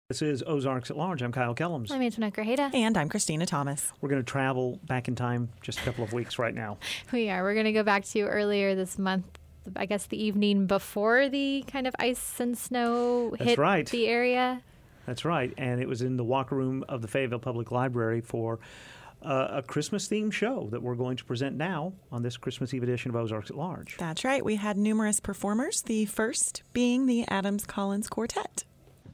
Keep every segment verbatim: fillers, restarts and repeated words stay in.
This is Ozarks at Large. I'm Kyle Kellums. I'm Antoinette Grajeda. And I'm Christina Thomas. We're going to travel back in time just a couple of weeks right now. We are. We're going to go back to earlier this month, I guess the evening before the kind of ice and snow That's hit right. the area. That's right. And it was in the Walker Room of the Fayetteville Public Library for uh, a Christmas-themed show that we're going to present now on this Christmas Eve edition of Ozarks at Large. That's right. We had numerous performers, the first being the Adams Collins Quartet.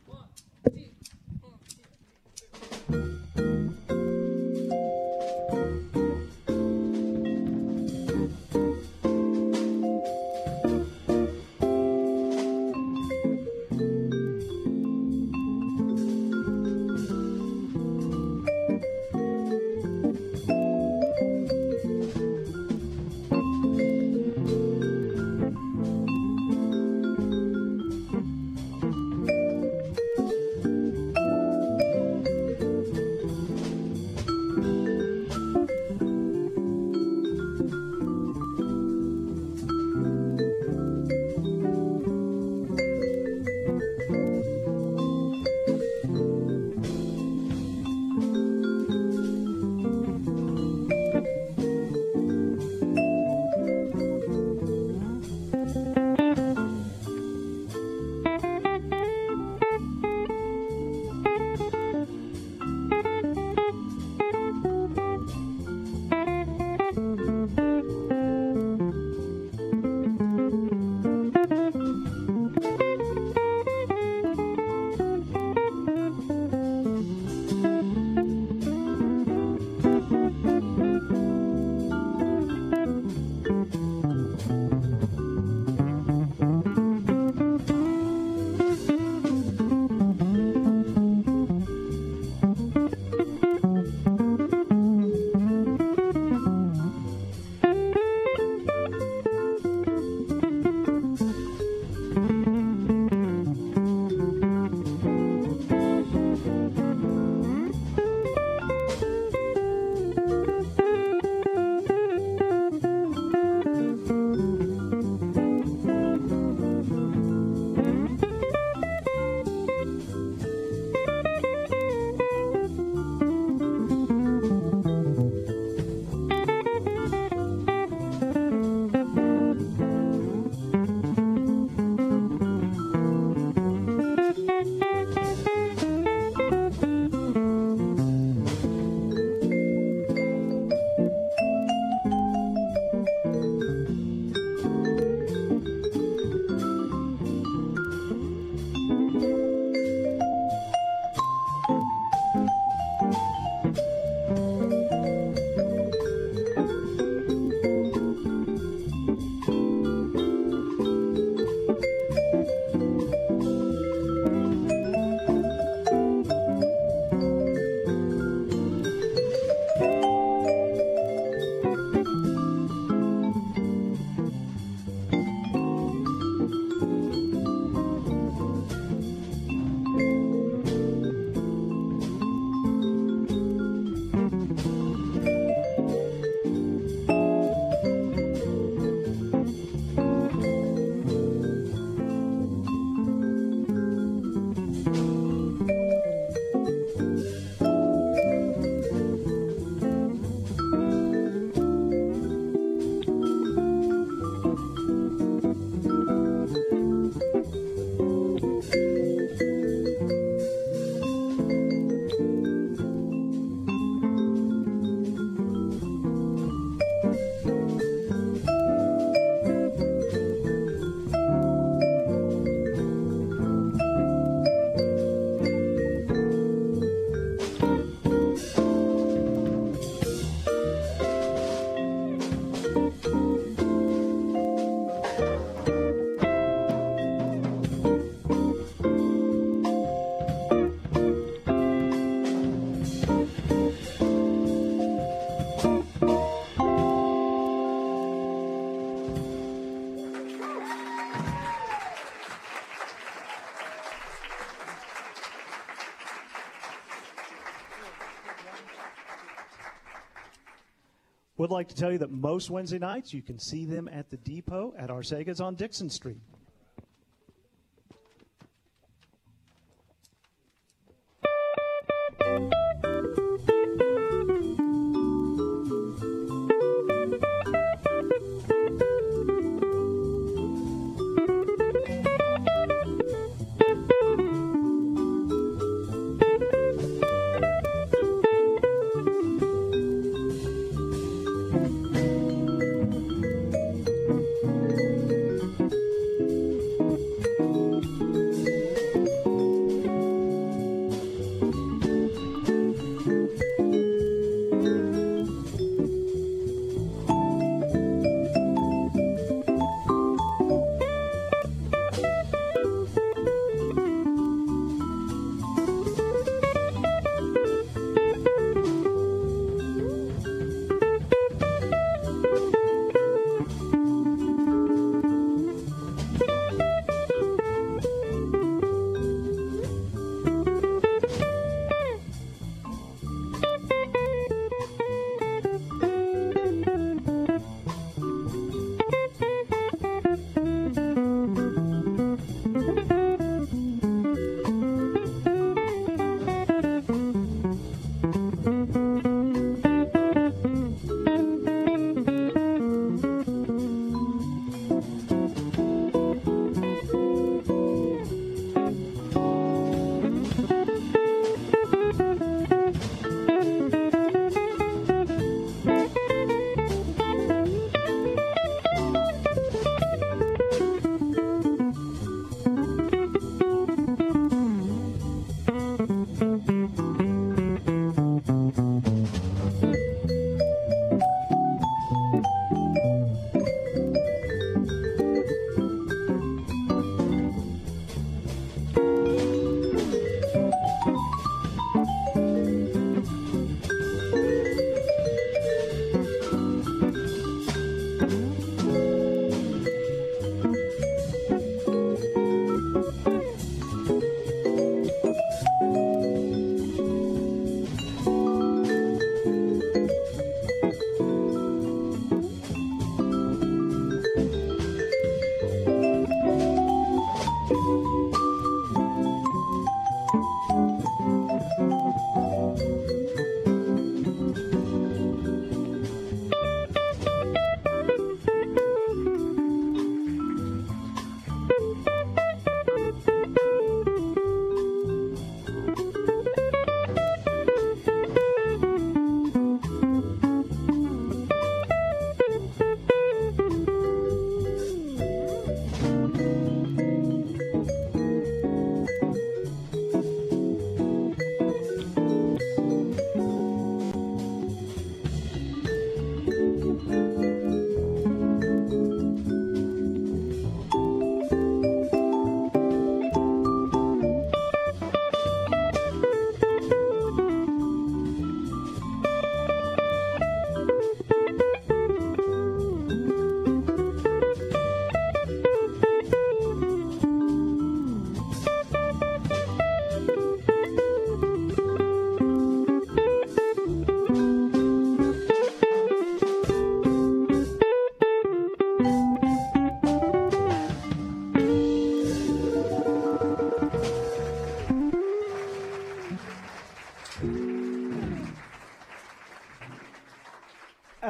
Would like to tell you that most Wednesday nights you can see them at the Depot at Arcega's on Dixon Street.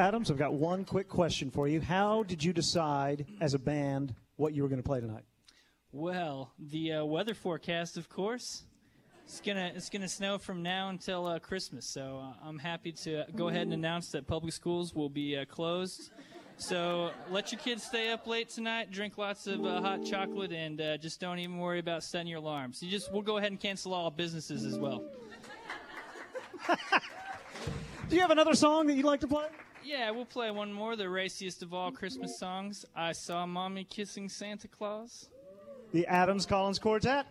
Adams, I've got one quick question for you. How did you decide as a band what you were going to play tonight? Well, the uh, weather forecast, of course. It's gonna it's gonna snow from now until uh, Christmas, so uh, I'm happy to go ahead and announce that public schools will be uh, closed. So let your kids stay up late tonight, drink lots of uh, hot chocolate, and uh, just don't even worry about setting your alarms. You just we'll go ahead and cancel all businesses as well. Do you have another song that you'd like to play? Yeah, we'll play one more, the raciest of all Christmas songs. I Saw Mommy Kissing Santa Claus. The Adams Collins Quartet.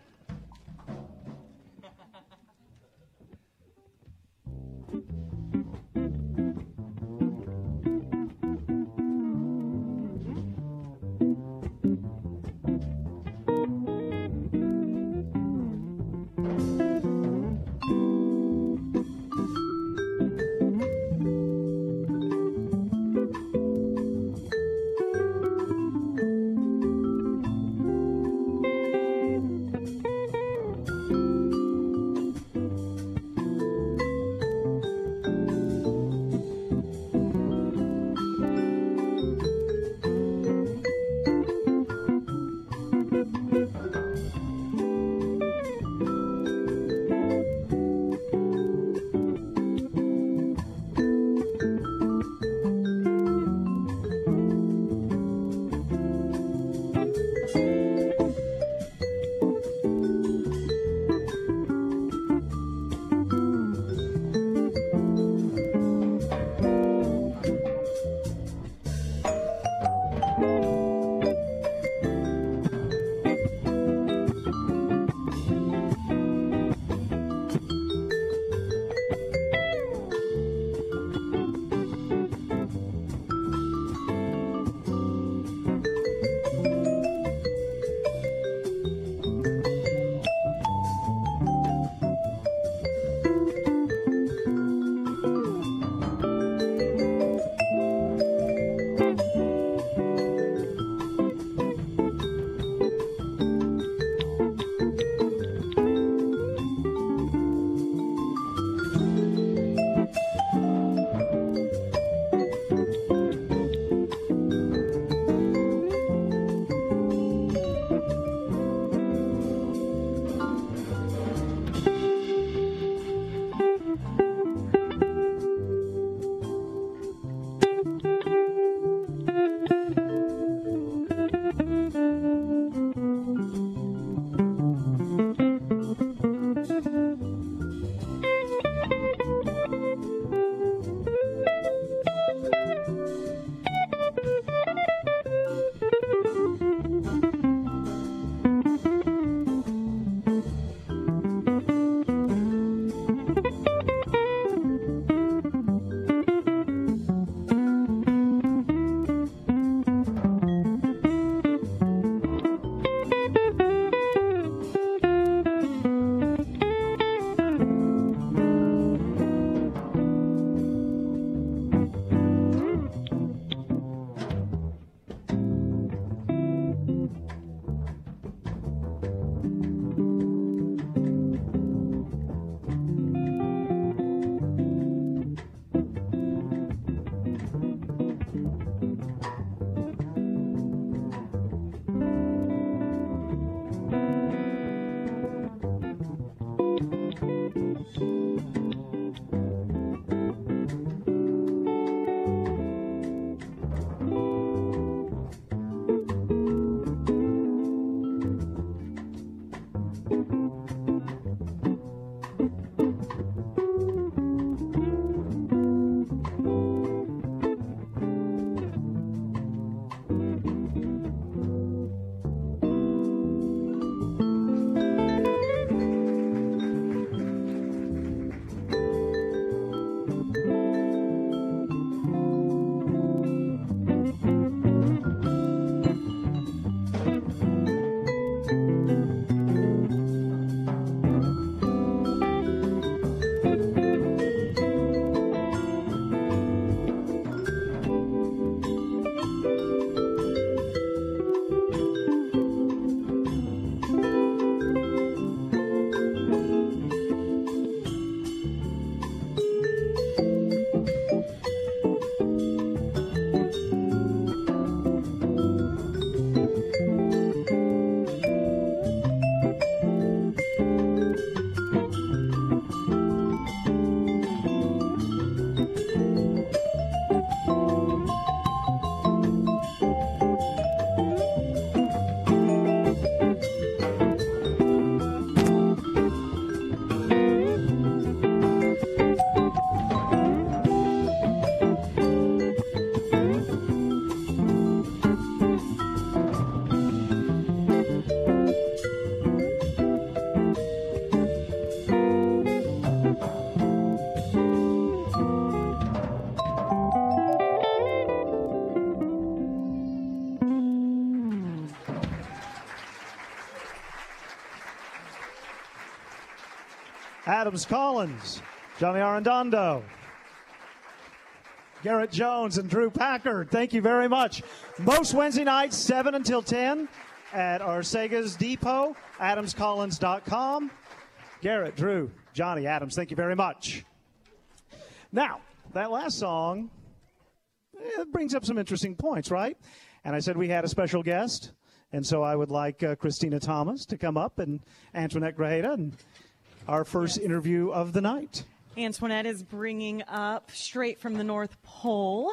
Adams Collins, Johnny Arredondo, Garrett Jones, and Drew Packard. Thank you very much. Most Wednesday nights, seven until ten at Arcega's Depot, adams collins dot com. Garrett, Drew, Johnny, Adams, thank you very much. Now, that last song, it brings up some interesting points, right? And I said we had a special guest, and so I would like uh, Christina Thomas to come up, and Antoinette Grajeda, and our first yes. interview of the night. Antoinette is bringing up straight from the North Pole.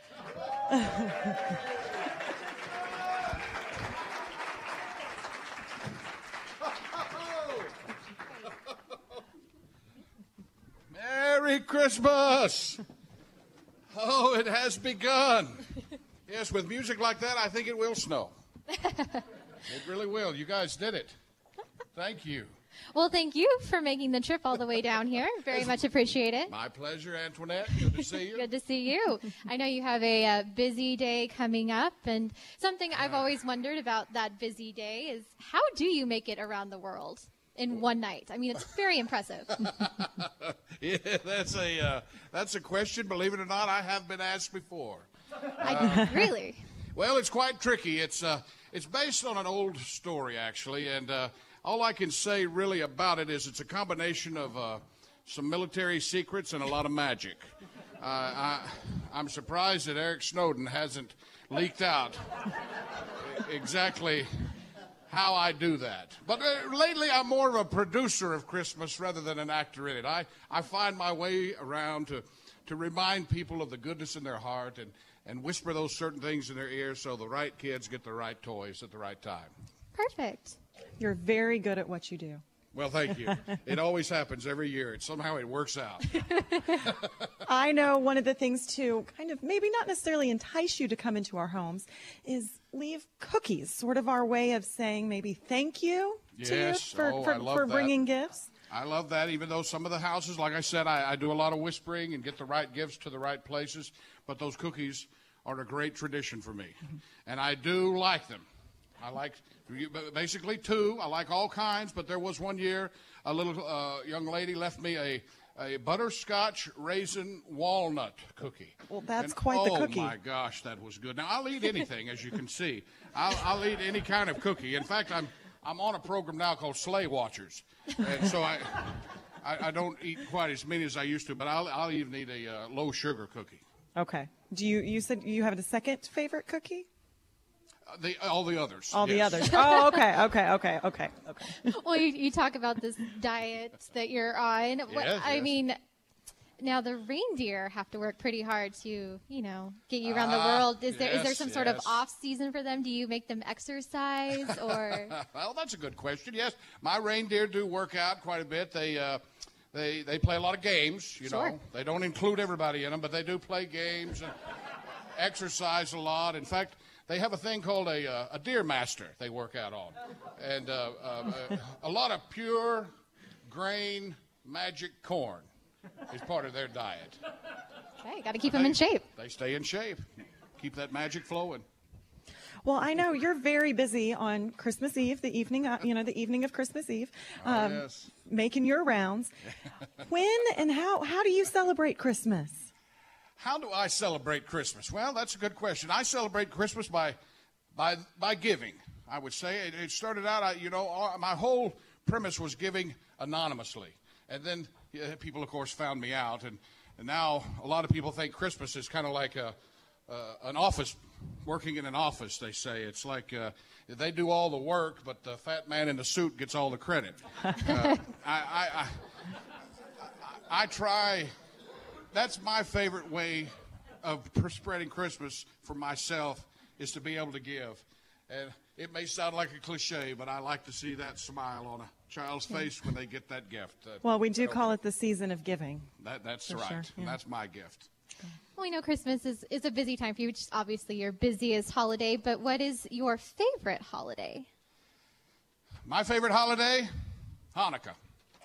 Merry Christmas! Oh, it has begun. Yes, with music like that, I think it will snow. It really will. You guys did it. Thank you. Well, thank you for making the trip all the way down here. Very much appreciate it. My pleasure, Antoinette. Good to see you. Good to see you. I know you have a uh, busy day coming up, and something I've always wondered about that busy day is how do you make it around the world in one night? I mean, it's very impressive. Yeah, that's a uh, that's a question, believe it or not, I have been asked before. I, Uh, really? Well, it's quite tricky. It's uh, it's based on an old story, actually, and uh, all I can say really about it is it's a combination of uh, some military secrets and a lot of magic. Uh, I, I'm surprised that Eric Snowden hasn't leaked out exactly how I do that. But uh, lately, I'm more of a producer of Christmas rather than an actor in it. I, I find my way around to, to remind people of the goodness in their heart and, and whisper those certain things in their ears so the right kids get the right toys at the right time. Perfect. You're very good at what you do. Well, thank you. It always happens every year. It, somehow it works out. I know one of the things to kind of maybe not necessarily entice you to come into our homes is leave cookies, sort of our way of saying maybe thank you to Yes. you for, Oh, for, I love for that. bringing gifts. I love that, even though some of the houses, like I said, I, I do a lot of whispering and get the right gifts to the right places, but those cookies are a great tradition for me. And I do like them. I like basically two. I like all kinds, but there was one year a little uh, young lady left me a, a butterscotch raisin walnut cookie. Well, that's And, quite the cookie. Oh, my gosh, that was good. Now, I'll eat anything, as you can see. I'll, I'll eat any kind of cookie. In fact, I'm I'm on a program now called Sleigh Watchers, and so I, I, I don't eat quite as many as I used to, but I'll, I'll even eat a uh, low-sugar cookie. Okay. Do you, you said you have a second favorite cookie? Uh, the, all the others. All the yes. others. Oh, okay, okay, okay, okay, okay. Well, you, you talk about this diet that you're on. What, Yes, I yes. mean, now the reindeer have to work pretty hard to, you know, get you around the Ah, world. Is there is there yes, some sort of yes. off season for them? Do you make them exercise or? Well, that's a good question. Yes, my reindeer do work out quite a bit. They uh, they they play a lot of games. You Sure. know, they don't include everybody in them, but they do play games and exercise a lot. In fact, they have a thing called a uh, a deer master. They work out on, and uh, uh, a lot of pure grain magic corn is part of their diet. Okay, got to keep them in shape. They stay in shape, keep that magic flowing. Well, I know you're very busy on Christmas Eve, the evening, uh, you know, the evening of Christmas Eve, um, Oh, yes. making your rounds. When and how how do you celebrate Christmas? How do I celebrate Christmas? Well, that's a good question. I celebrate Christmas by, by, by giving. I would say it, it started out. I, you know, all, my whole premise was giving anonymously, and then yeah, people, of course, found me out, and, and now a lot of people think Christmas is kind of like a, uh, an office, working in an office. They say it's like uh, they do all the work, but the fat man in the suit gets all the credit. Uh, I, I, I, I try. That's my favorite way of spreading Christmas for myself, is to be able to give. And it may sound like a cliche, but I like to see that smile on a child's face when they get that gift. Uh, Well, we do so call it the season of giving. that, that's For right. sure, And yeah. that's my gift. Well, we know Christmas is, is a busy time for you, which is obviously your busiest holiday. But what is your favorite holiday? My favorite holiday, Hanukkah.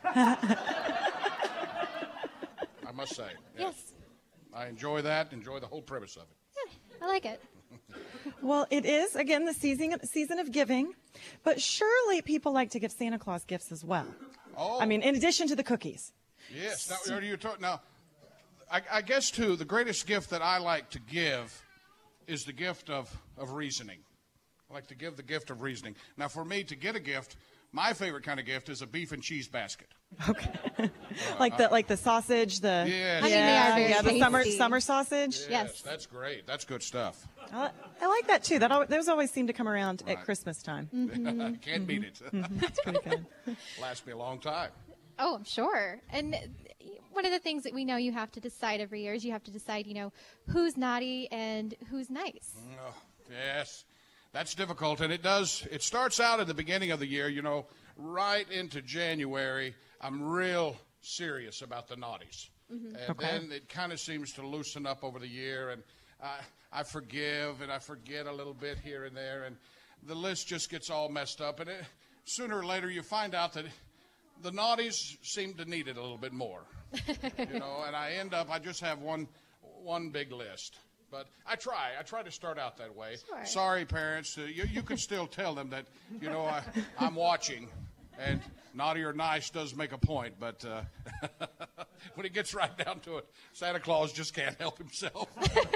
I must say. Yes, I enjoy that, enjoy the whole premise of it. I like it. Well, it is, again, the season, season of giving, but surely people like to give Santa Claus gifts as well. Oh. I mean, in addition to the cookies. Yes. Now, are you talking now? I, I guess too, the greatest gift that I like to give is the gift of, of reasoning. I like to give the gift of reasoning. Now, for me to get a gift, my favorite kind of gift is a beef and cheese basket. Okay. like the like the sausage, the Yes. I think they are yeah, very yeah, the summer tasty. summer sausage. Yes. That's great. That's good stuff. I, I like that too. That al- those always seem to come around Right. at Christmas time. Can't beat it. It's pretty good. Lasts me a long time. Oh, I'm sure. And one of the things that we know you have to decide every year is you have to decide, you know, who's naughty and who's nice. Oh, yes, that's difficult, and it does. It starts out at the beginning of the year, you know, right into January. I'm real serious about the naughties, and Okay. then it kind of seems to loosen up over the year, and I, I forgive and I forget a little bit here and there, and the list just gets all messed up, and it, sooner or later you find out that the naughties seem to need it a little bit more, you know, and I end up, I just have one, one big list. But I try. I try to start out that way. Sure. Sorry, parents. Uh, you, you can still tell them that, you know, I, I'm watching. And naughty or nice does make a point. But uh, when it gets right down to it, Santa Claus just can't help himself.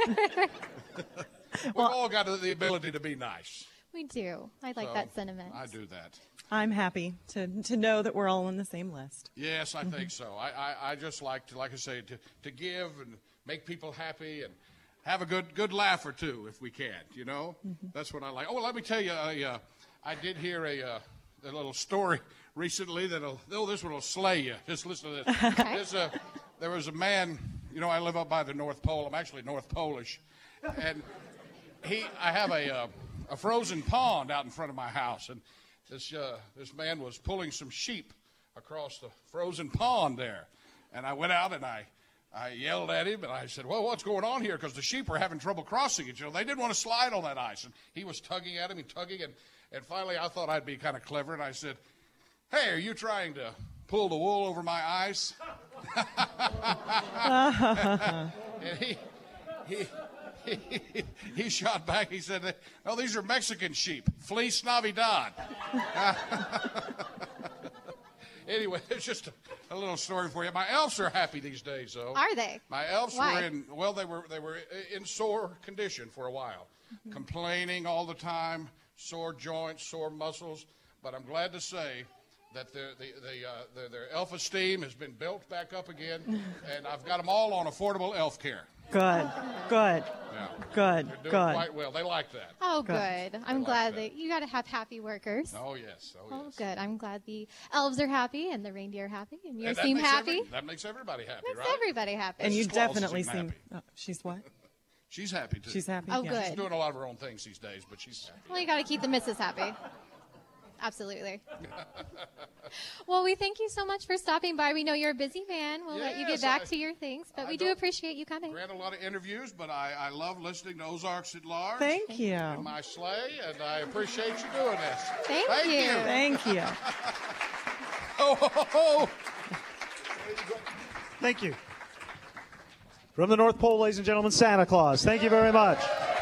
We've all got the ability to be nice. We do. I like So, that sentiment. I do that. I'm happy to to know that we're all on the same list. Yes, I think so. I, I, I just like to, like I say, to, to give and make people happy and have a good good laugh or two if we can, you know? That's what I like. Oh, well, let me tell you, I, uh, I did hear a, uh, a little story recently that'll, oh, this one will slay you. Just listen to this. Okay. This, uh, there was a man, you know, I live up by the North Pole. I'm actually North Polish. And he, I have a, uh, a frozen pond out in front of my house. And this, uh, this man was pulling some sheep across the frozen pond there. And I went out and I, I yelled at him, and I said, well, what's going on here? Because the sheep are having trouble crossing it. You know, they didn't want to slide on that ice. And he was tugging at him and tugging. And, and finally, I thought I'd be kind of clever. And I said, hey, are you trying to pull the wool over my eyes? And he, he, he, he shot back. He said, no, these are Mexican sheep. Fleece Navidad. Anyway, it's just a, a little story for you. My elves are happy these days, though. Are they? My elves Why? were in, well, they were they were in sore condition for a while, Mm-hmm. complaining all the time, sore joints, sore muscles. But I'm glad to say that the, the, the, uh, the, their elf esteem has been built back up again, and I've got them all on affordable elf care. Good, good, Yeah. good, They're doing good. quite well. They like that. Oh, Good. good. I'm like glad that. that you got to have happy workers. Oh, yes. Oh, Oh, yes. good. I'm glad the elves are happy and the reindeer are happy and you And that seem makes happy. every- that makes everybody happy, Makes right? everybody happy. And you Missus Claus definitely seem seem. happy. Oh, she's what? She's happy, too. She's happy. Oh, yeah. good. She's doing a lot of her own things these days, but she's happy. Well, you got to keep the missus happy. Absolutely. Well, we thank you so much for stopping by. We know you're a busy man. We'll let you get Yes, back I- to your things, but I we do don't- appreciate you coming. Ran a lot of interviews, but I, I love listening to Ozarks at Large. Thank you. In my sleigh, and I appreciate you doing this. Thank Thank you. you. Thank you. Ho, ho, ho, ho. Thank you. From the North Pole, ladies and gentlemen, Santa Claus. Thank you very much.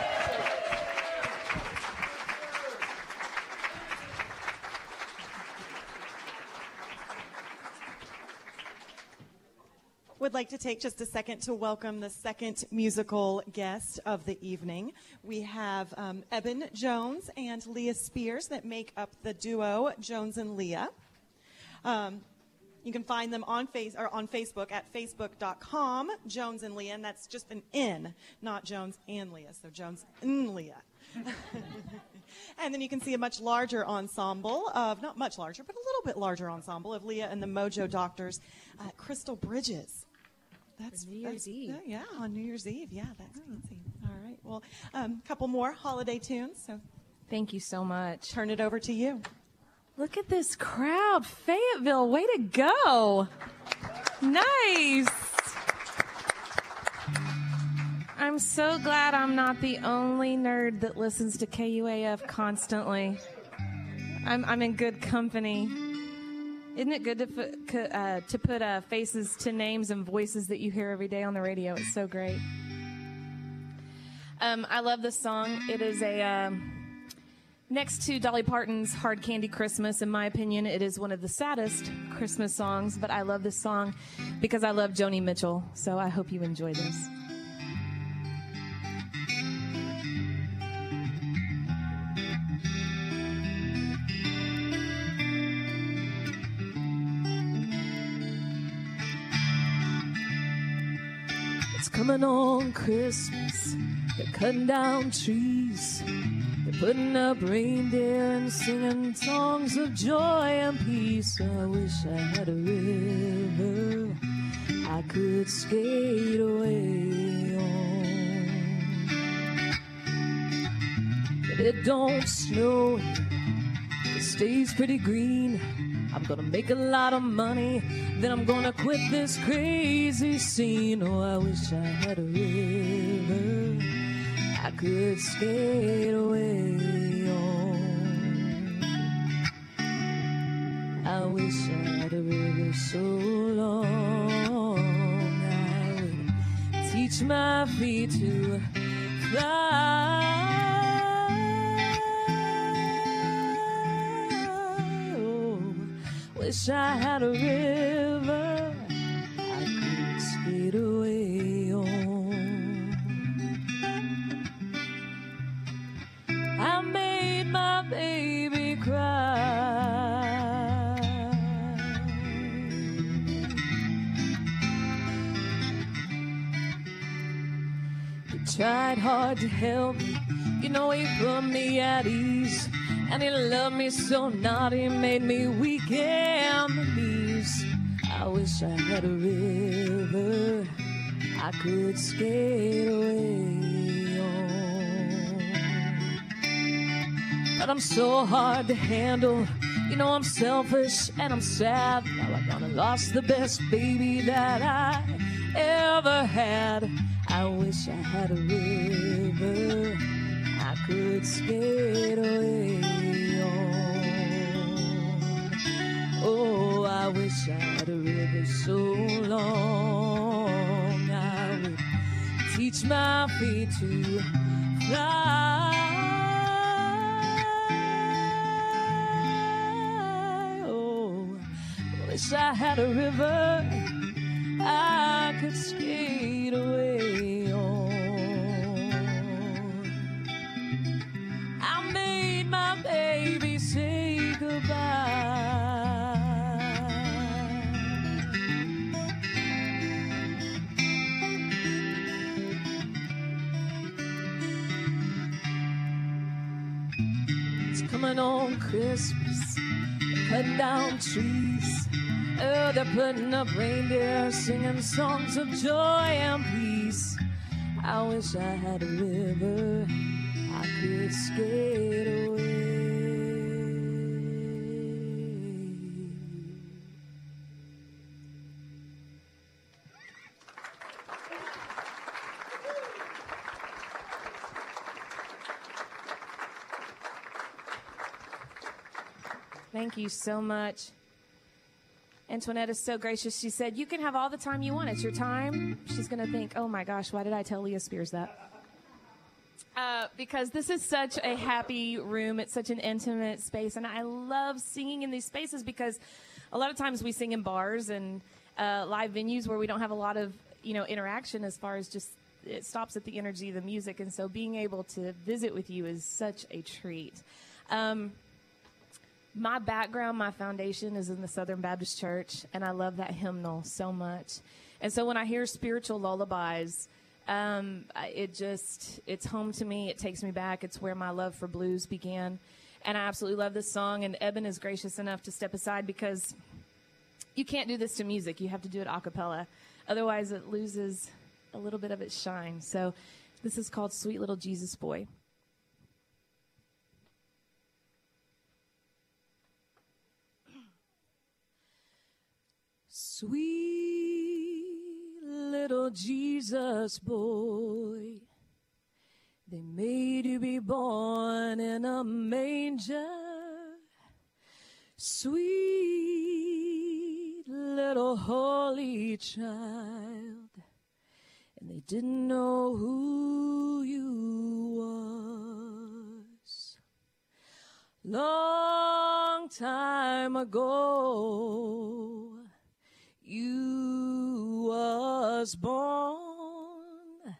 Would like to take just a second to welcome the second musical guest of the evening. We have um, Eben Jones and Leah Spears that make up the duo Jones and Leah. Um, you can find them on face or on Facebook at facebook dot com, Jones and Leah, and that's just an N, not Jones and Leah. So Jones and Leah. And then you can see a much larger ensemble of, not much larger, but a little bit larger ensemble of Leah and the Mojo Doctors at Crystal Bridges. That's New Year's that's- Eve. Yeah, yeah, on New Year's Eve. Yeah, that's fancy. All right. Well, a um, couple more holiday tunes. So Thank you so much. turn it over to you. Look at this crowd. Fayetteville, way to go. Nice. I'm so glad I'm not the only nerd that listens to K U A F constantly. I'm, I'm in good company. Isn't it good to put, uh, to put uh, faces to names and voices that you hear every day on the radio? It's so great. Um, I love this song. It is a um, Next to Dolly Parton's Hard Candy Christmas, in my opinion, it is one of the saddest Christmas songs, but I love this song because I love Joni Mitchell, so I hope you enjoy this. It's coming on Christmas, they're cutting down trees, they're putting up reindeer and singing songs of joy and peace. I wish I had a river I could skate away on. But it don't snow, it stays pretty green. I'm gonna make a lot of money, then I'm gonna quit this crazy scene. Oh, I wish I had a river I could skate away on. I wish I had a river so long I would teach my feet to fly. Wish I had a river I could skate away on. I made my baby cry. He tried hard to help me, you know he put me at ease. And he loved me so naughty, made me weak in the knees. I wish I had a river I could skate away on. But I'm so hard to handle, you know I'm selfish and I'm sad. Now I gonna lost the best baby that I ever had. I wish I had a river I could skate away on. Oh, I wish I had a river so long I would teach my feet to fly. Oh, wish I had a river I could skate away on. My baby say goodbye. It's coming on Christmas, they're cutting down trees. Oh, they're putting up reindeer, singing songs of joy and peace. I wish I had a river I could skate away. Thank you so much. Antoinette is so gracious. She said, you can have all the time you want. It's your time. She's going to think, oh my gosh, why did I tell Leah Spears that? Uh, because this is such a happy room. It's such an intimate space. And I love singing in these spaces because a lot of times we sing in bars and uh, live venues where we don't have a lot of, you know, interaction as far as just it stops at the energy of the music. And so being able to visit with you is such a treat. Um, my background, my foundation is in the Southern Baptist Church, and I love that hymnal so much. And so when I hear spiritual lullabies, Um, it just, it's home to me. It takes me back. It's where my love for blues began. And I absolutely love this song. And Eben is gracious enough to step aside because you can't do this to music. You have to do it a cappella. Otherwise, it loses a little bit of its shine. So this is called Sweet Little Jesus Boy. Sweet little Jesus boy, they made you be born in a manger. Sweet little holy child, and they didn't know who you was. long time ago, you was born,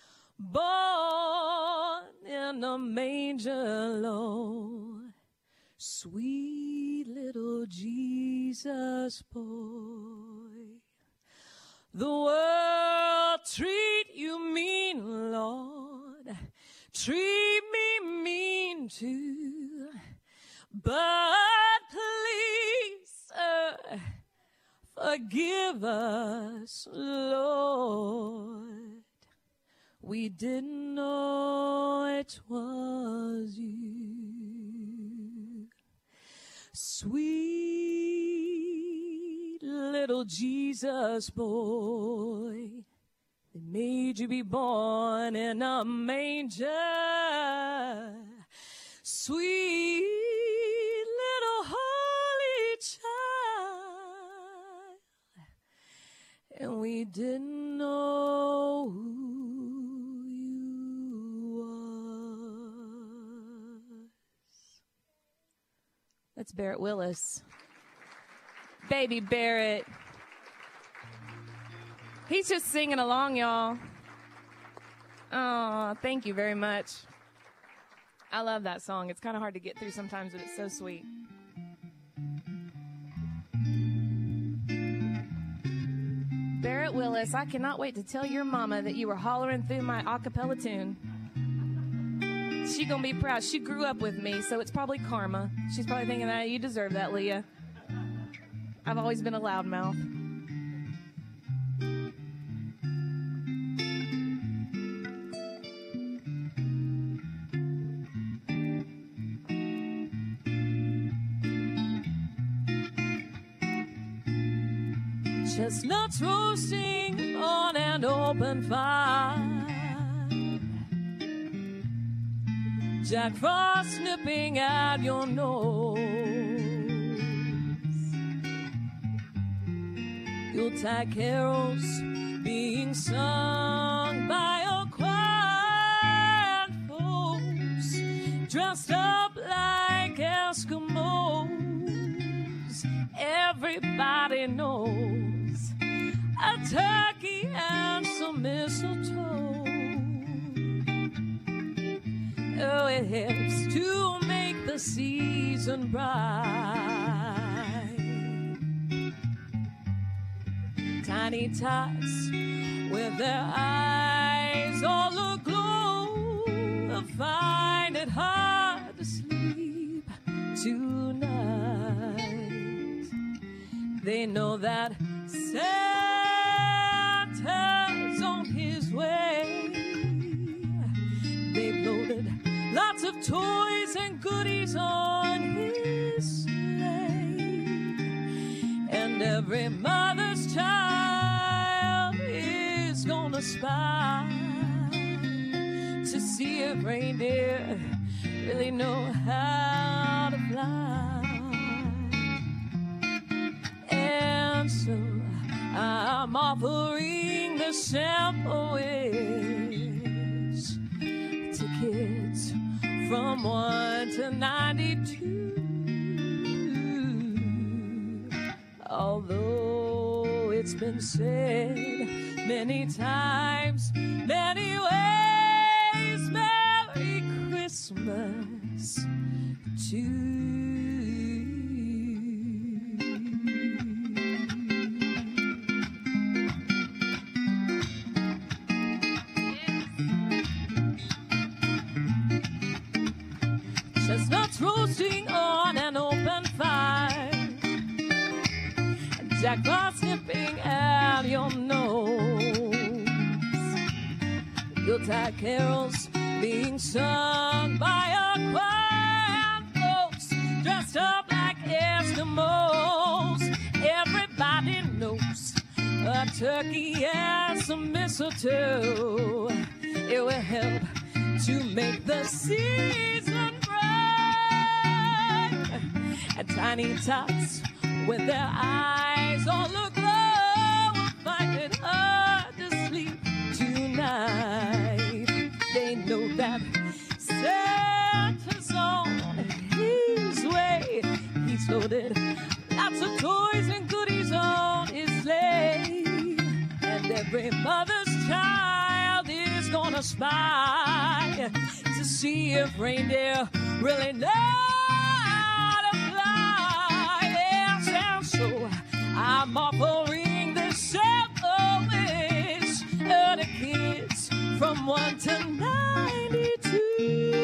born in a manger, Lord, sweet little Jesus boy. The world treat you mean, Lord, treat me mean too, but please, sir, forgive us, Lord. We didn't know it was you. Sweet little Jesus boy, they made you be born in a manger. Sweet little holy child, and we didn't know who you was. That's Barrett Willis. Baby Barrett. He's just singing along, y'all. Oh, thank you very much. I love that song. It's kind of hard to get through sometimes, but it's so sweet. Barrett Willis, I cannot wait to tell your mama that you were hollering through my a cappella tune. She gonna be proud. She grew up with me, so it's probably karma. She's probably thinking, that you deserve that, Leah. I've always been a loudmouth. Chestnuts roasting on an open fire, Jack Frost nipping at your nose, Yuletide carols being sung by a choir and folks dressed up like Eskimos. Everybody knows a turkey and some mistletoe. Oh, it helps to make the season bright. Tiny tots with their eyes all aglow find it hard to sleep tonight. They know that Santa's on his way. They've loaded lots of toys and goodies on his sleigh, and every mother's child is gonna spy to see if reindeer really know how to fly. And so I'm offering the sample wish to kids from one to ninety-two. Although it's been said many times, many ways, Merry Christmas to you. Chestnuts roasting on an open fire, Jack Frost nipping at your nose, Yuletide carols being sung by a choir and folks dressed up like Eskimos. Everybody knows a turkey and some mistletoe, it will help to make the season bright. And tiny tots with their eyes all aglow will find it hard to sleep tonight. They know that Santa's on his Every mother's child is gonna spy to see if reindeer really know how to fly. Yes, and so I'm offering this service to the kids from one to ninety-two.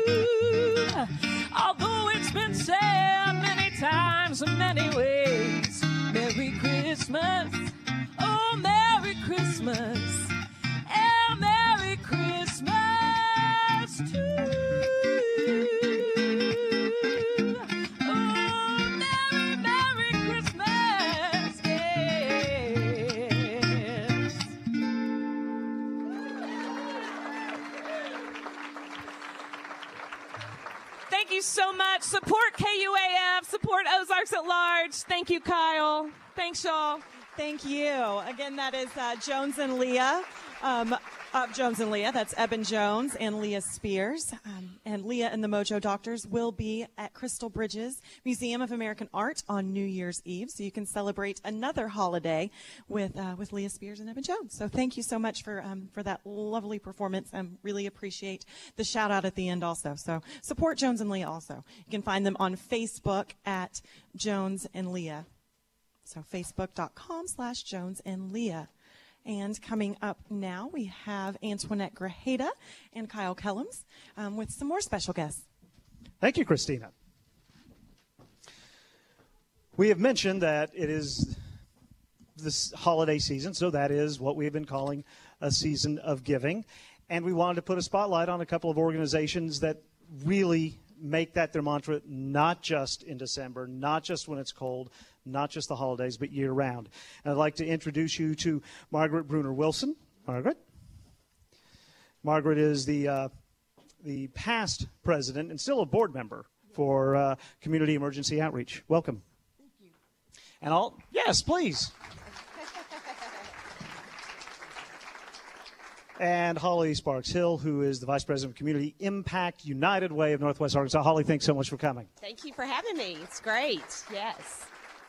Although it's been said many times in many ways, Merry Christmas, oh Merry Christmas, and Merry Christmas too. Oh, Merry, Merry Christmas, yes. Thank you so much. Support K U A F. Support Ozarks at Large. Thank you, Kyle. Thanks, y'all. Thank you. Again, that is uh, Jones and Leah. Um, uh, Jones and Leah. That's Eben Jones and Leah Spears. Um, and Leah and the Mojo Doctors will be at Crystal Bridges Museum of American Art on New Year's Eve, so you can celebrate another holiday with uh, with Leah Spears and Eben Jones. So thank you so much for um, for that lovely performance. I really appreciate the shout out at the end also. So support Jones and Leah also. You can find them on Facebook at Jones and Leah. So facebook.com slash Jones and Leah. And coming up now, we have Antoinette Grajeda and Kyle Kellums um, with some more special guests. Thank you, Christina. We have mentioned that it is this holiday season, so that is what we have been calling a season of giving. And we wanted to put a spotlight on a couple of organizations that really make that their mantra, not just in December, not just when it's cold, not just the holidays, but year-round. And I'd like to introduce you to Margaret Bruner Wilson. Margaret? Margaret is the uh, the past president and still a board member for uh, Community Emergency Outreach. Welcome. Thank you. And I'll, yes, please. And Holly Sparks Hill, who is the Vice President of Community Impact United Way of Northwest Arkansas. Holly, thanks so much for coming. Thank you for having me. It's great. Yes.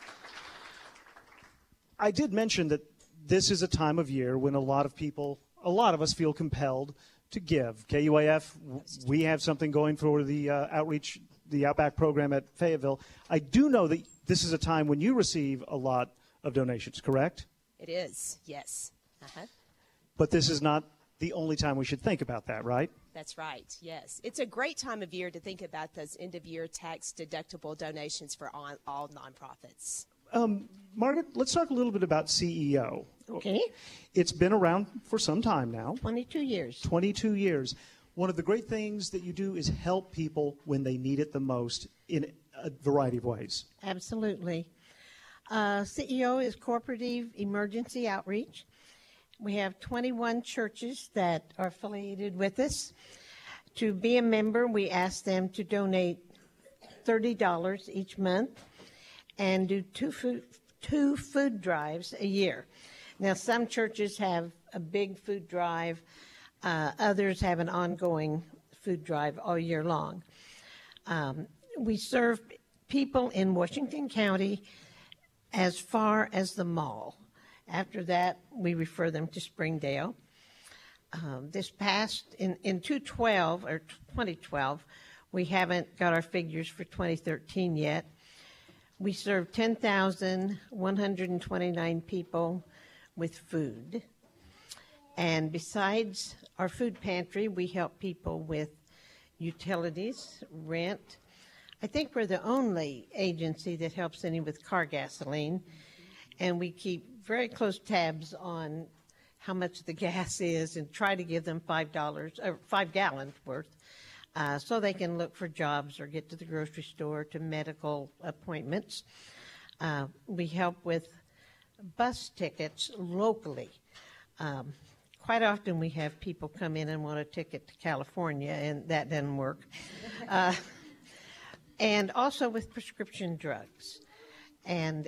I did mention that this is a time of year when a lot of people, a lot of us feel compelled to give. K U A F, we have something going for the uh, outreach, the Outback program at Fayetteville. I do know that this is a time when you receive a lot of donations, correct? It is, yes. Uh-huh. But this is not the only time we should think about that, right? That's right, yes. It's a great time of year to think about those end-of-year tax-deductible donations for all, all nonprofits. Um, Margaret, let's talk a little bit about C E O. Okay. It's been around for some time now. twenty-two years. twenty-two years. One of the great things that you do is help people when they need it the most in a variety of ways. Absolutely. Uh, C E O is Cooperative Emergency Outreach. We have twenty-one churches that are affiliated with us. To be a member, we ask them to donate thirty dollars each month and do two food, two food drives a year. Now, some churches have a big food drive. Uh, others have an ongoing food drive all year long. Um, we serve people in Washington County as far as the mall. After that, we refer them to Springdale. Um, this past, in, in two twelve, or twenty twelve, we haven't got our figures for twenty thirteen yet. We served ten thousand one hundred twenty-nine people with food. And besides our food pantry, we help people with utilities, rent. I think we're the only agency that helps any with car gasoline. And we keep very close tabs on how much the gas is and try to give them five dollars, or five gallons worth, uh, so they can look for jobs or get to the grocery store, to medical appointments. Uh, we help with bus tickets locally. Um, quite often we have people come in and want a ticket to California, and that doesn't work. Uh, and also with prescription drugs. And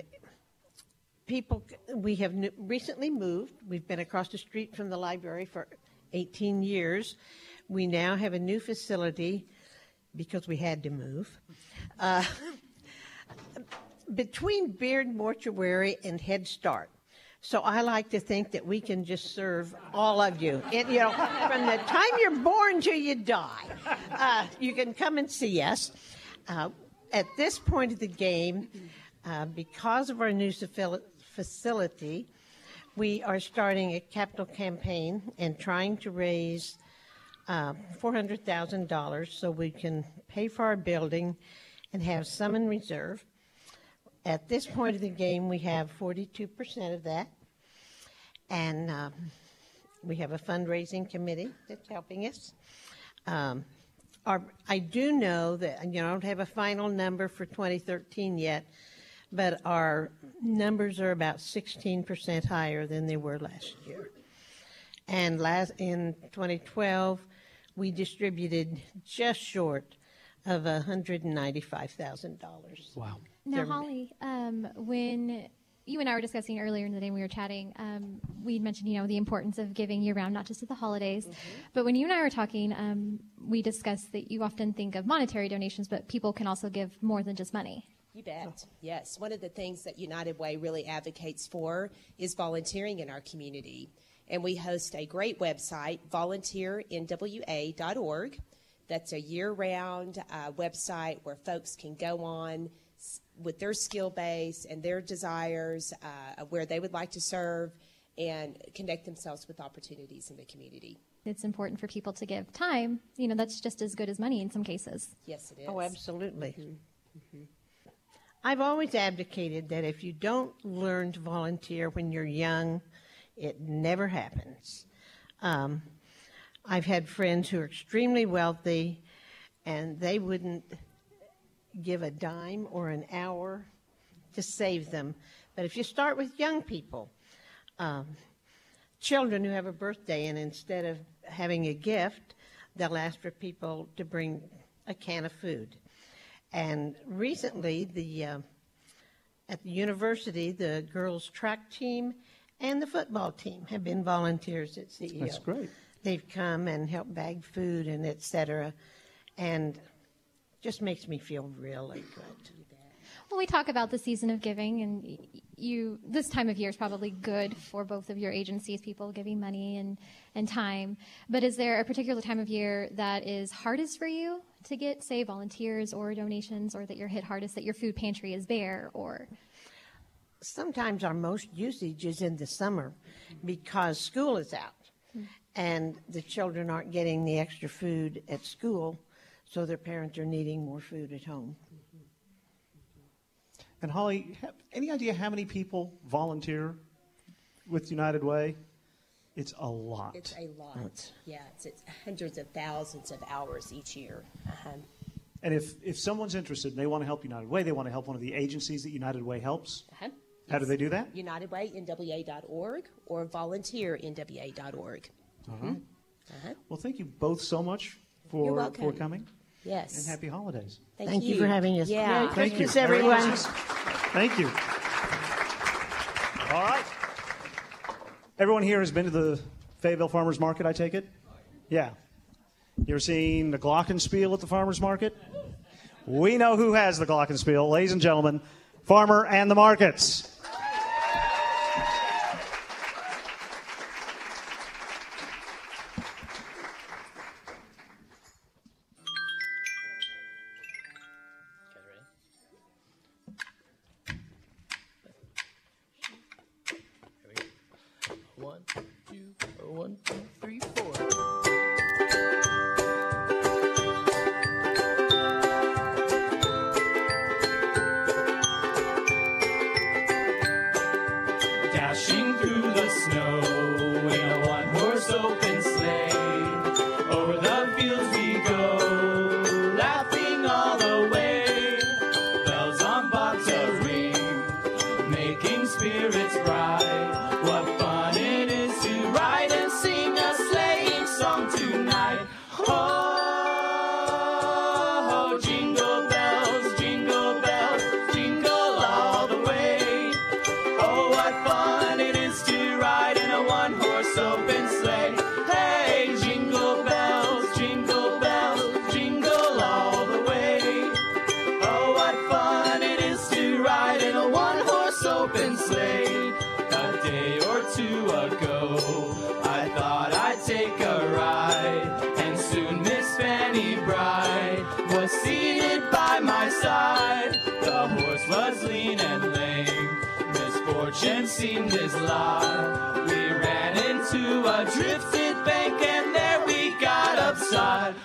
people, we have new, recently moved. We've been across the street from the library for eighteen years. We now have a new facility because we had to move. Uh, between Beard Mortuary and Head Start. So I like to think that we can just serve all of you. It, you know, from the time you're born till you die, uh, you can come and see us. Uh, at this point of the game, uh, because of our new facility, we are starting a capital campaign and trying to raise uh, four hundred thousand dollars so we can pay for our building and have some in reserve. At this point of the game, we have forty-two percent of that, and um, we have a fundraising committee that's helping us. Um, our, I do know that, you know, I don't have a final number for twenty thirteen yet, but our numbers are about sixteen percent higher than they were last year. And last in twenty twelve, we distributed just short of one hundred ninety-five thousand dollars. Wow. Now, Holly, um, when you and I were discussing earlier in the day when we were chatting, um, we mentioned, you know, the importance of giving year-round, not just at the holidays. Mm-hmm. But when you and I were talking, um, we discussed that you often think of monetary donations, but people can also give more than just money. You bet. Yes. One of the things that United Way really advocates for is volunteering in our community. And we host a great website, volunteer N W A dot org. That's a year-round uh, website where folks can go on with their skill base and their desires, uh, where they would like to serve and connect themselves with opportunities in the community. It's important for people to give time. You know, that's just as good as money in some cases. Yes, it is. Oh, absolutely. Mm-hmm. Mm-hmm. I've always advocated that if you don't learn to volunteer when you're young, it never happens. Um, I've had friends who are extremely wealthy, and they wouldn't give a dime or an hour to save them. But if you start with young people, um, children who have a birthday, and instead of having a gift, they'll ask for people to bring a can of food. And recently, the uh, at the university, the girls' track team and the football team have been volunteers at C E O. That's great. They've come and helped bag food and et cetera, and just makes me feel really good. Well, we talk about the season of giving, and you this time of year is probably good for both of your agencies, people giving money and, and time. But is there a particular time of year that is hardest for you to get, say, volunteers or donations, or that you're hit hardest, that your food pantry is bare? Or sometimes our most usage is in the summer because school is out, mm-hmm. and the children aren't getting the extra food at school, so their parents are needing more food at home. And Holly, any idea how many people volunteer with United Way? It's a lot. It's a lot. Yeah, it's, it's hundreds of thousands of hours each year. Uh-huh. And if, if someone's interested and they want to help United Way, they want to help one of the agencies that United Way helps, uh-huh. How do they do that? United Way N W A dot org or volunteer N W A dot org. Uh-huh. Uh-huh. Well, thank you both so much for, You're welcome. for coming. Yes. And happy holidays. Thank, Thank you. you for having us. Yeah. Merry Thank Christmas, you. everyone. Merry Christmas. Thank you. All right. Everyone here has been to the Fayetteville Farmers Market, I take it? Yeah. You ever seen the Glockenspiel at the Farmers Market? We know who has the Glockenspiel. Ladies and gentlemen, Farmer and the Markets. One, two, one, two, three, four. Dashing through the snow in a one-horse open sleigh, over the fields we go, laughing all the way. Bells on bobtails ring, making spirits bright. What fun it is to ride and sing a sleighing song tonight. Oh, jingle bells, jingle bells, jingle all the way. Oh, what fun it is to ride in a one-horse open sleigh. Hey, jingle bells, jingle bells, jingle all the way. Oh, what fun it is to ride in a one-horse open sleigh. A day seemed his lot. We ran into a drifted bank and there we got upside.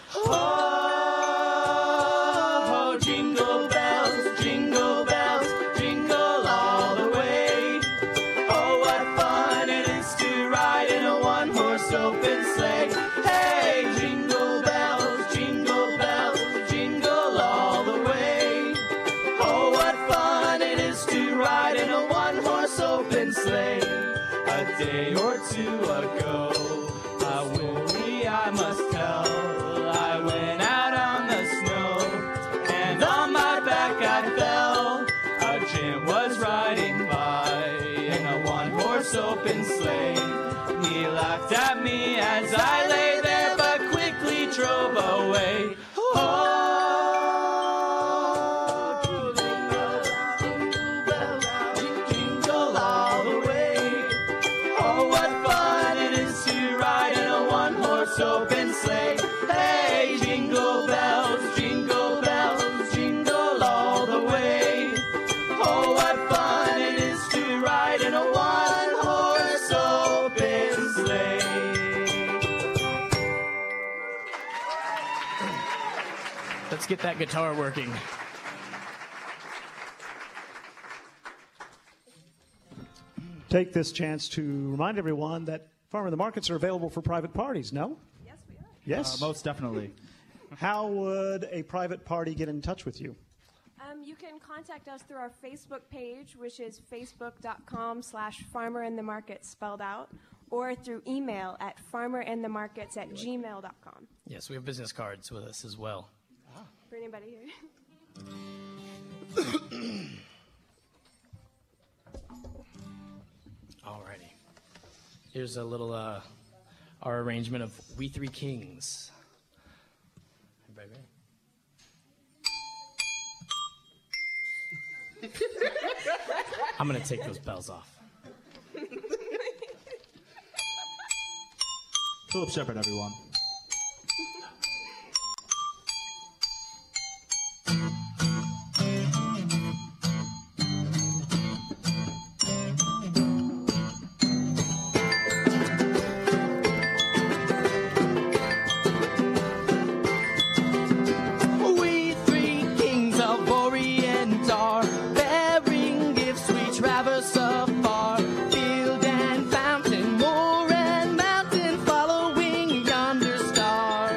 Oh, jingle bells, jingle bells, jingle all the way. Oh, what fun it is to ride in a one-horse open sleigh. Hey, jingle bells, jingle bells, jingle all the way. Oh, what fun it is to ride in a one-horse open sleigh. A day or two ago, a weary I must tell, I went out on the snow, and on my back I fell. A Jim was riding by in a one-horse open sleigh. He laughed at me as I lay there, but quickly drove away. Oh, jingle bells, jingle all the way. Oh, what fun it is to ride in a one-horse open sleigh. Hey, jingle bells, jingle bells, jingle all the way. Oh, what fun it is to ride in a one-horse open sleigh. Let's get that guitar working. Take this chance to remind everyone that Farmer in the Markets are available for private parties, no? Yes, we are. Yes? Uh, most definitely. How would a private party get in touch with you? Um, you can contact us through our Facebook page, which is facebook.com slash farmerinthemarket spelled out, or through email at farmerinthemarkets at gmail.com. Yes, we have business cards with us as well. For anybody here. Alrighty. Here's a little, uh, our arrangement of We Three Kings. Everybody ready? I'm going to take those bells off. Philip Shepard, everyone. We three kings of Orient are bearing gifts we traverse afar. Field and fountain, moor and mountain, following yonder star.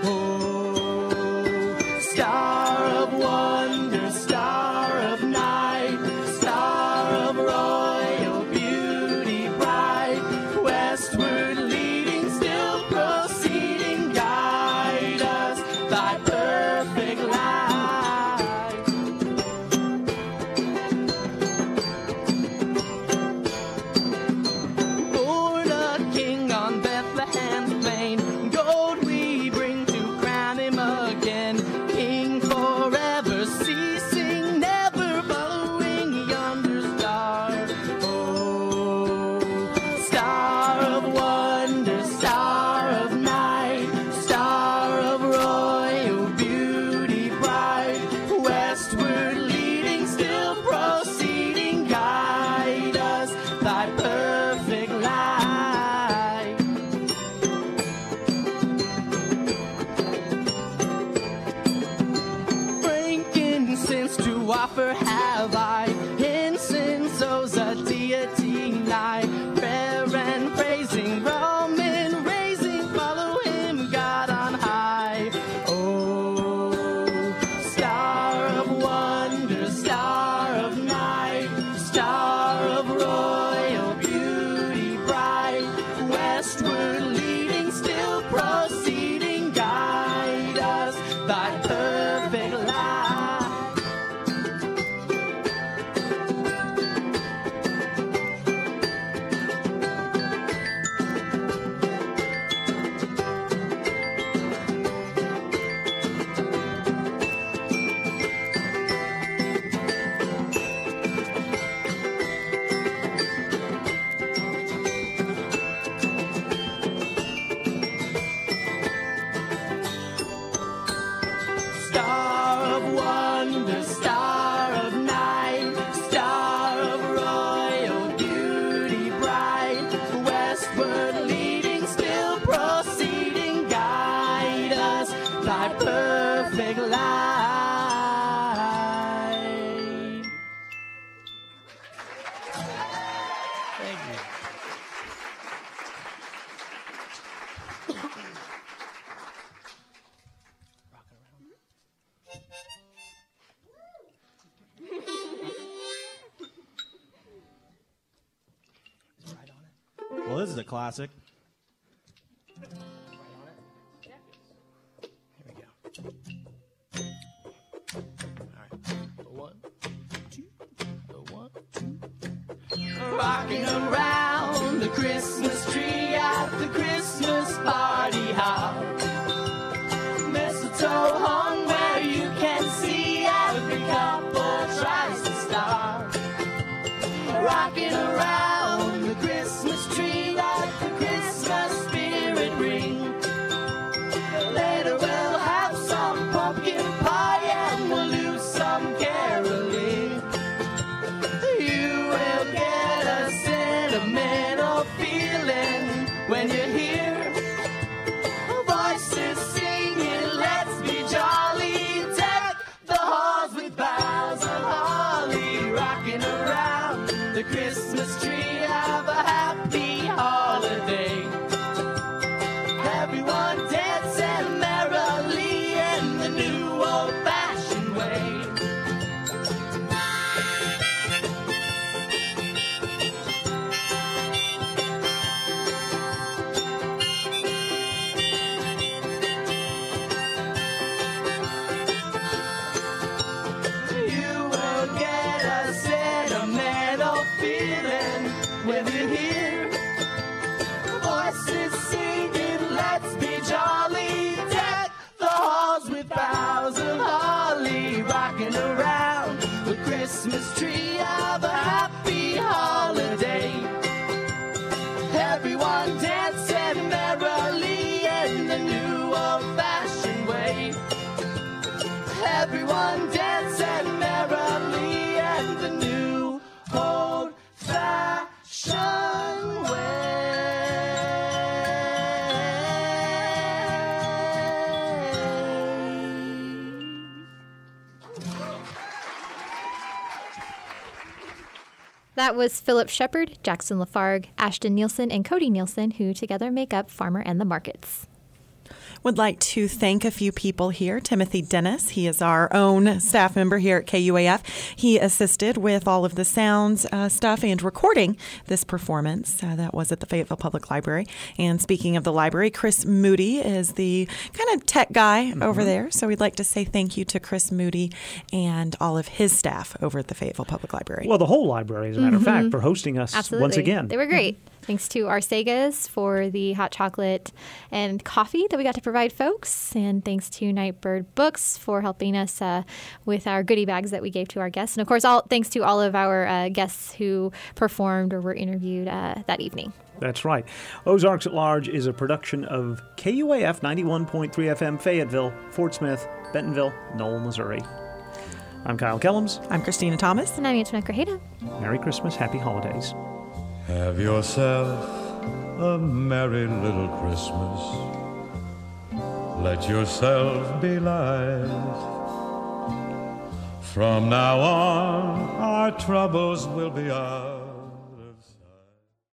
Oh, star of wonder, star of night, star of royal beauty bright, westward leading, still proceeding, guide us thy perfect light. Born a king on Bethlehem's plain, gold we bring to crown him again. King forever, ceasing, never following yonder star. Oh, star of wonder, star of night, star of royal beauty bright, westward leading, still proceeding, guide us thy perfect light. Frankincense to offer have I, incense owes a deity nigh, prayer and praising, Roman raising, follow him, God on high. Oh, star of wonder, star of night, star of royal beauty bright, Thank you. Well, this is a classic. Rocking around the Christmas tree at the Christmas party hop. Mistletoe hung where you can see every couple tries to stop. Rocking around the Christmas tree, let the Christmas spirit ring. Later we'll have some pumpkin pie and we'll do some caroling. You will get a sentimental feeling when you hear voices singing, let's be jolly, deck the halls with boughs of holly. Rocking around the Christmas tree, have a happy holiday. Everyone dancing merrily in the new old-fashioned way. You will get a sentimental feeling when you hear voices singing, let's be jolly, deck the halls with boughs of holly. Rocking around the Christmas tree, have a happy holiday. Everyone dancing merrily in the new old-fashioned way. Everyone dancing merrily in the new old-fashioned That was Philip Shepard, Jackson Lafargue, Ashton Nielsen, and Cody Nielsen, who together make up Farmer and the Markets. Would like to thank a few people here. Timothy Dennis, he is our own staff member here at K U A F. He assisted with all of the sound uh, stuff and recording this performance uh, that was at the Fayetteville Public Library. And speaking of the library, Chris Moody is the kind of tech guy mm-hmm. over there. So we'd like to say thank you to Chris Moody and all of his staff over at the Fayetteville Public Library. Well, the whole library, as a matter mm-hmm. of fact, for hosting us Absolutely. once again. They were great. Thanks to our Segas for the hot chocolate and coffee that we got to provide folks. And thanks to Nightbird Books for helping us uh, with our goodie bags that we gave to our guests. And, of course, all thanks to all of our uh, guests who performed or were interviewed uh, that evening. That's right. Ozarks at Large is a production of K U A F ninety-one point three F M Fayetteville, Fort Smith, Bentonville, Knoll, Missouri. I'm Kyle Kellums. I'm Christina Thomas. And I'm Antoinette Grajeda. Merry Christmas. Happy holidays. Have yourself a merry little Christmas. Let yourself be light. From now on, our troubles will be ours.